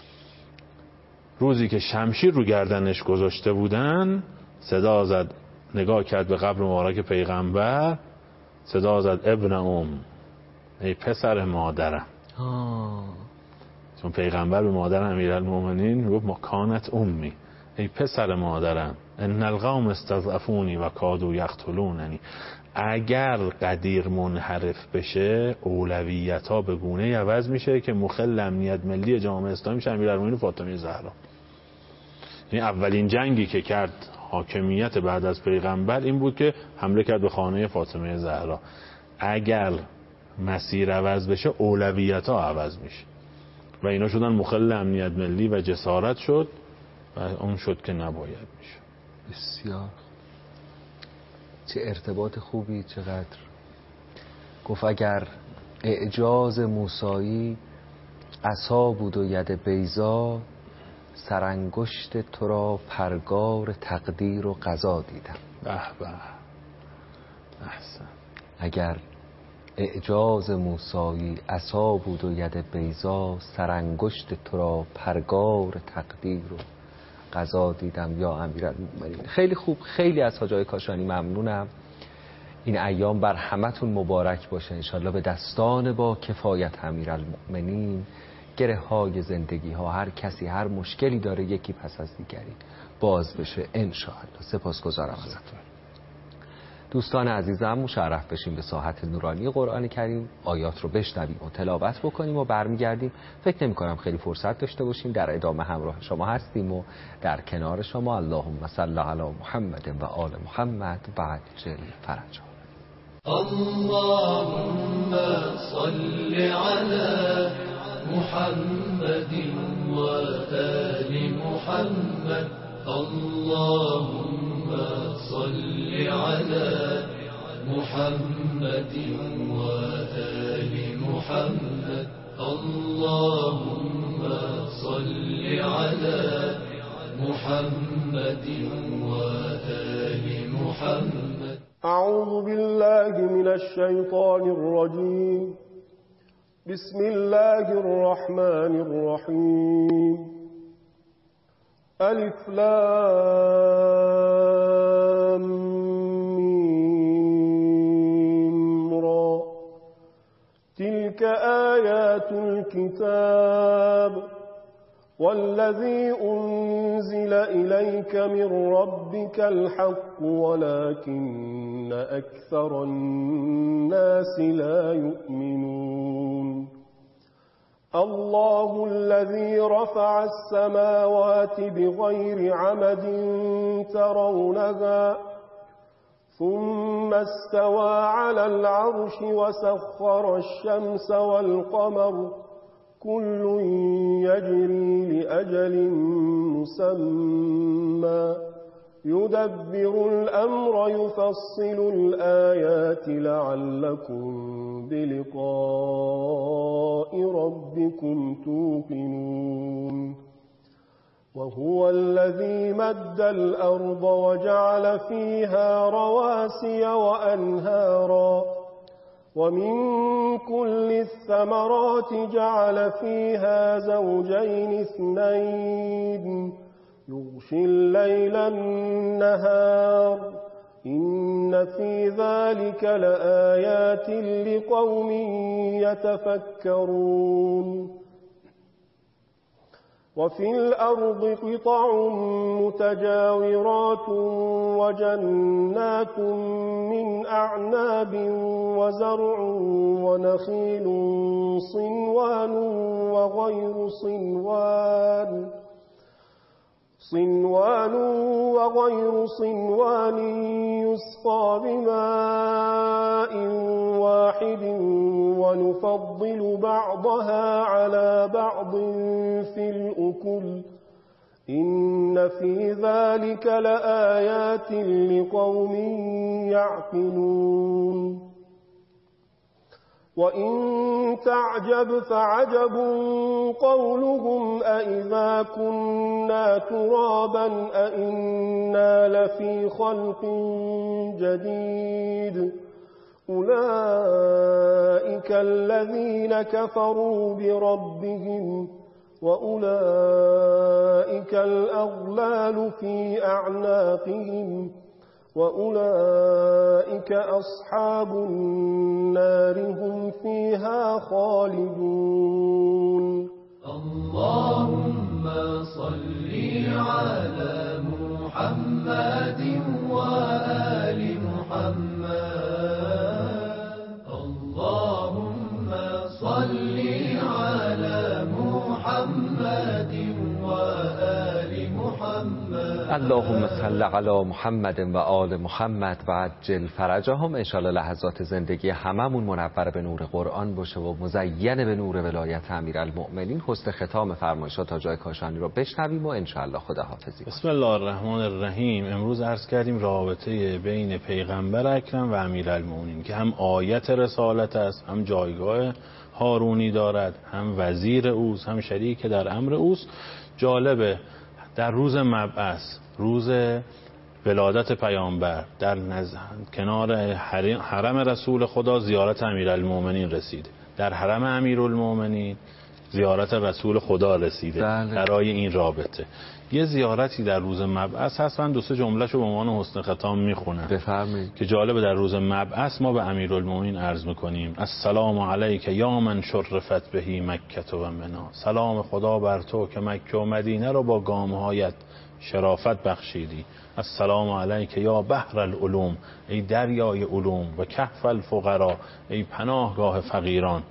روزی که شمشیر رو گردنش گذاشته بودن، صدا زد، نگاه کرد به قبر مبارک پیغمبر، صدا زد ابن ام، ای پسر مادرم. آه. چون پیغمبر به مادر امیرالمومنین گفت مکانت امی، ای پسر مادرم، ان القوم استضعفونی و کادوا یقتلوننی. اگر قدیر منحرف بشه اولویت ها به گونه عوض میشه که مخل امنیت ملی جامعه اسلامی میشه امیرالمومنین فاطمه زهرا. یعنی اولین جنگی که کرد حاکمیت بعد از پیغمبر این بود که حمله کرد به خانه فاطمه زهرا. اگر مسیر عوض بشه اولویت ها عوض میشه و اینا شدن مخل امنیت ملی و جسارت شد و اون شد که نباید میشه. بسیار چه ارتباط خوبی، چقدر گفت اگر اعجاز موسایی عصا بود و ید بیضا، سرانگشت تو را پرگار تقدیر و قضا دیدم. به به احسن. اگر اعجاز موسایی عصا بود و ید بیضا، سرانگشت تو را پرگار تقدیر و قضا دیدم یا امیرالمومنین. خیلی خوب، خیلی از حاجای کاشانی ممنونم. این ایام بر همتون مبارک باشه انشالله. به دستان با کفایت امیرالمومنین گره های زندگی ها، هر کسی هر مشکلی داره یکی پس از دیگری باز بشه انشالله. سپاسگزارم ازتون. دوستان عزیزم مشرف بشیم به ساحت نورانی قرآن کریم، آیات رو بشنویم و تلاوت بکنیم و برمیگردیم. فکر نمی کنم خیلی فرصت داشته باشیم، در ادامه همراه شما هستیم و در کنار شما. اللهم صل علی محمد و آل محمد و عجل فرجا. اللهم صل علی محمد و آل محمد. اللهم صل على محمد وآل محمد. اللهم صل على محمد وآل محمد. أعوذ بالله من الشيطان الرجيم. بسم الله الرحمن الرحيم. ألف لام ميم را. تلك آيات الكتاب والذي أنزل إليك من ربك الحق ولكن أكثر الناس لا يؤمنون. الله الذي رفع السماوات بغير عمد ترونها ثم استوى على العرش وسخر الشمس والقمر كل يجري لأجل مسمى يدبر الأمر يفصل الآيات لعلكم بلقاء ربكم توقنون وهو الذي مد الأرض وجعل فيها رواسي وأنهارا ومن كل الثمرات جعل فيها زوجين اثنين يغشي الليل النهار إن في ذلك لآيات لقوم يتفكرون وفي الأرض قطع متجاورات وجنات من أعناب وزرع ونخيل صنوان وغير صنوان صنوان وغير صنوان يسقى بماء واحد ونفضل بعضها على بعض في الأكل إن في ذلك لآيات لقوم يعقلون وإن تعجب فعجب قولهم أإذا كنا ترابا أإنا لفي خلق جديد أولئك الذين كفروا بربهم وأولئك الأغلال في أعناقهم وأولئك أصحاب النار هم فيها خالدون اللهم صل على محمد وآل محمد اللهم صل على محمد وآل محمد اللهم صل علی محمد و آل محمد و عجل فرجهم. انشالله لحظات زندگی هممون منور به نور قرآن باشه و مزین به نور ولایت امیرالمؤمنین. حسن ختام فرمایشات حاج کاشانی رو بشنویم و انشالله خداحافظی. بسم الله الرحمن الرحیم. امروز عرض کردیم رابطه بین پیغمبر اکرم و امیرالمؤمنین که هم آیت رسالت است، هم جایگاه هارونی دارد، هم وزیر اوست، هم شریک در امر اوست. جالبه در روز مبعث، روز ولادت پیامبر، در نز... کنار حرم رسول خدا زیارت امیرالمؤمنین رسید، در حرم امیرالمؤمنین زیارت رسول خدا رسیده. بله. برای این رابطه یه زیارتی در روز مبعث هست. من دو سه جمله‌شو به عنوان حسن ختام میخونم. بفرمایید. که جالبه در روز مبعث ما به امیرالمؤمنین عرض میکنیم السلام علیک یا من شرفت بهی مکه و منا. سلام خدا بر تو که مکه و مدینه رو با گامهایت شرافت بخشیدی. السلام علیک یا بحر العلوم، ای دریای علوم، و کهف الفقرا، ای پناهگاه فقیران،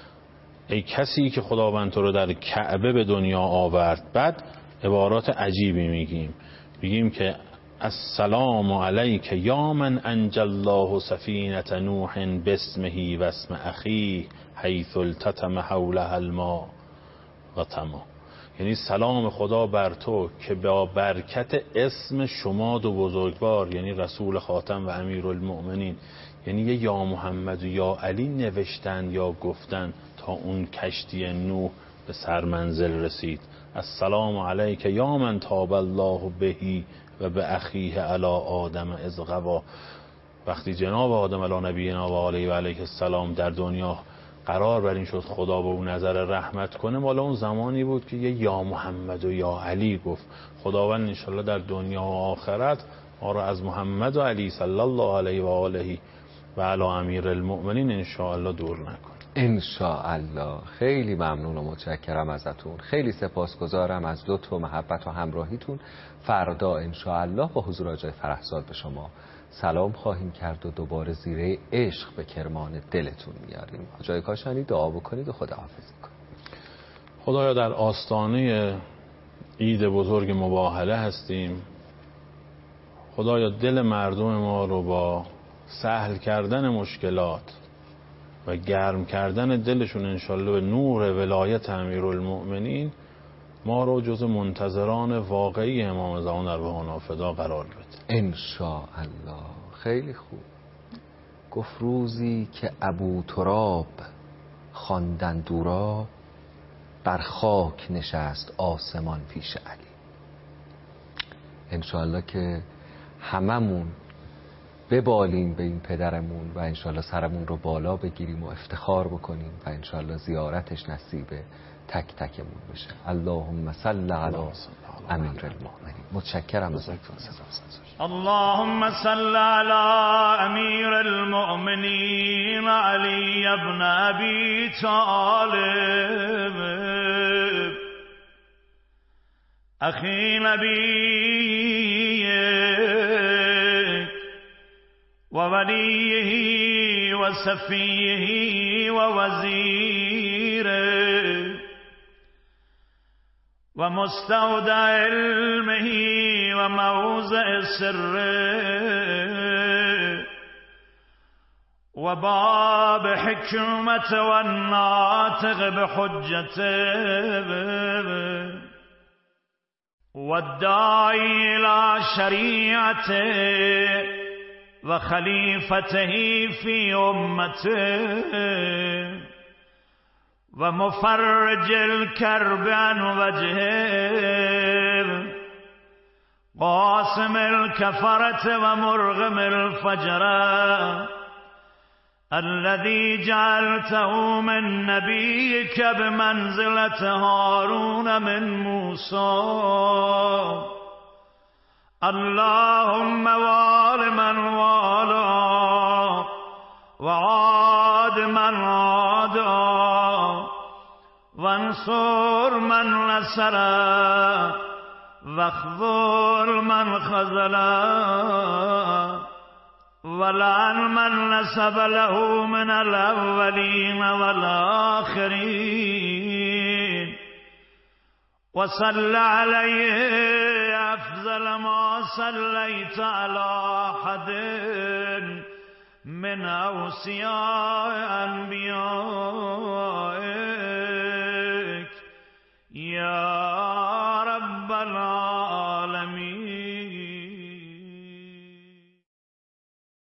ای کسی که خداوند تو رو در کعبه به دنیا آورد. بعد عبارات عجیبی میگیم، میگیم که السلام علیک یا من انجی الله سفینة نوح باسمه و اسم اخیه حیث التتم حولها الماء و تما. یعنی سلام خدا بر تو که با برکت اسم شما دو بزرگوار، یعنی رسول خاتم و امیرالمؤمنین، یعنی یه یا محمد و یا علی نوشتن یا گفتن تا اون کشتی نوح به سرمنزل رسید. السلام علیک یا من تاب الله بهی و به اخیه علی آدم اذ غوا. وقتی جناب آدم علی نبینا و علیه و علیه السلام در دنیا قرار بر این شد خدا به اون نظر رحمت کنه، مالا اون زمانی بود که یه یا محمد و یا علی گفت. خداوند انشالله در دنیا و آخرت ما رو از محمد و علی صلی الله علیه و آله و علی امیرالمؤمنین انشاءالله دور نکن. انشاءالله. خیلی ممنون و متشکرم ازتون. خیلی سپاسگزارم از لطف و محبت و همراهیتون. فردا انشاءالله با حضور آقای فرهزاد به شما سلام خواهیم کرد و دوباره زیره عشق به کرمان دلتون میاریم. آقای کاشانی دعا بکنید و خداحافظی کنید. خدایا در آستانه عید بزرگ مباهله هستیم. خدایا دل مردم ما رو با سهل کردن مشکلات و گرم کردن دلشون انشالله به نور ولایت امیرالمؤمنین ما رو جز منتظران واقعی امام زمان در روح فدا قرار بده انشاءالله. خیلی خوب. گفت روزی که ابو تراب خواندند او را، بر خاک نشست آسمان پیش علی. انشاءالله که هممون ببالیم به این پدرمون و انشاءالله سرمون رو بالا بگیریم و افتخار بکنیم و انشاءالله زیارتش نصیب تک تکمون بشه. اللهم صل علی امیر المؤمنین. متشکرم ازتون. اللهم صل على امیر المؤمنین علی ابن ابی طالب اخی نبیک و ولیه و صفیه و وزیره و مستودع علمه و موضع سره و باب حکمت و ناطق بحجته و الداعی الى شریعته و خلیفته فی امته و مفرج الكرب عن وجهه قاسم الكفرة و مرغم الفجرة الذي جعلته من نبيك بمنزلة هارون من موسى اللهم وال من والا وعاد من عادا وانصر من نصر واخذل من خذل ولعن من نسب له من الأولين والآخرين وصل عليه أفضل ما صليت على أحد من أوصياء أنبياء